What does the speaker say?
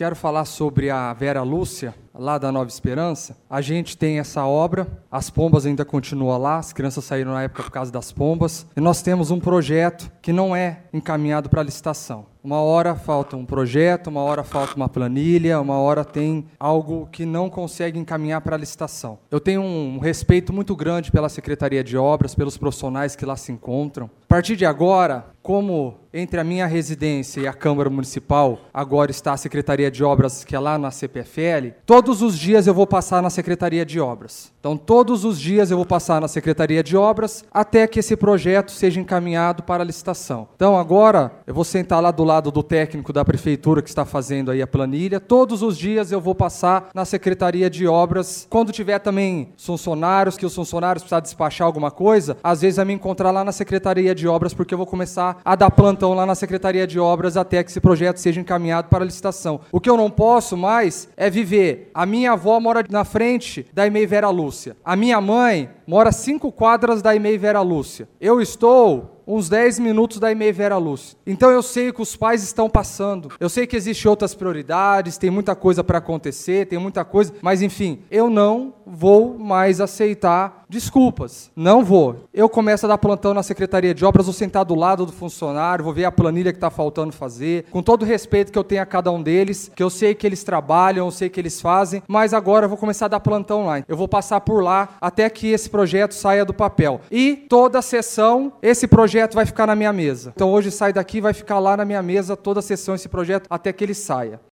quero falar sobre a Vera Lúcia, lá da Nova Esperança. A gente tem essa obra, as pombas ainda continuam lá, as crianças saíram na época por causa das pombas, e nós temos um projeto que não é encaminhado para licitação. Uma hora falta um projeto, uma hora falta uma planilha, uma hora tem algo que não consegue encaminhar para a licitação. Eu tenho um respeito muito grande pela Secretaria de Obras, pelos profissionais que lá se encontram. A partir de agora, como entre a minha residência e a Câmara Municipal, agora está a Secretaria de Obras, que é lá na CPFL, todos os dias eu vou passar na Secretaria de Obras. Então, todos os dias eu vou passar na Secretaria de Obras até que esse projeto seja encaminhado para a licitação. Então, agora, eu vou sentar lá do lado do técnico da Prefeitura que está fazendo aí a planilha. Todos os dias eu vou passar na Secretaria de Obras. Quando tiver também funcionários, que os funcionários precisarem despachar alguma coisa, às vezes vai me encontrar lá na Secretaria de Obras, porque eu vou começar a dar plantão lá na Secretaria de Obras até que esse projeto seja encaminhado para a licitação. O que eu não posso mais é viver. A minha avó mora na frente da EMEI Vera Lúcia. A minha mãe mora 5 quadras da EMEI Vera Lúcia. Eu estou uns 10 minutos da EMEI Vera Lúcia. Então eu sei que os pais estão passando. Eu sei que existem outras prioridades, tem muita coisa para acontecer, tem muita coisa, mas enfim, eu não vou mais aceitar desculpas. Não vou. Eu começo a dar plantão na Secretaria de Obras, vou sentar do lado do funcionário, vou ver a planilha que está faltando fazer, com todo o respeito que eu tenho a cada um deles, que eu sei que eles trabalham, eu sei que eles fazem, mas agora eu vou começar a dar plantão lá. Eu vou passar por lá até que esse projeto saia do papel. E toda a sessão, esse projeto vai ficar na minha mesa. Então hoje sai daqui e vai ficar lá na minha mesa toda a sessão esse projeto até que ele saia.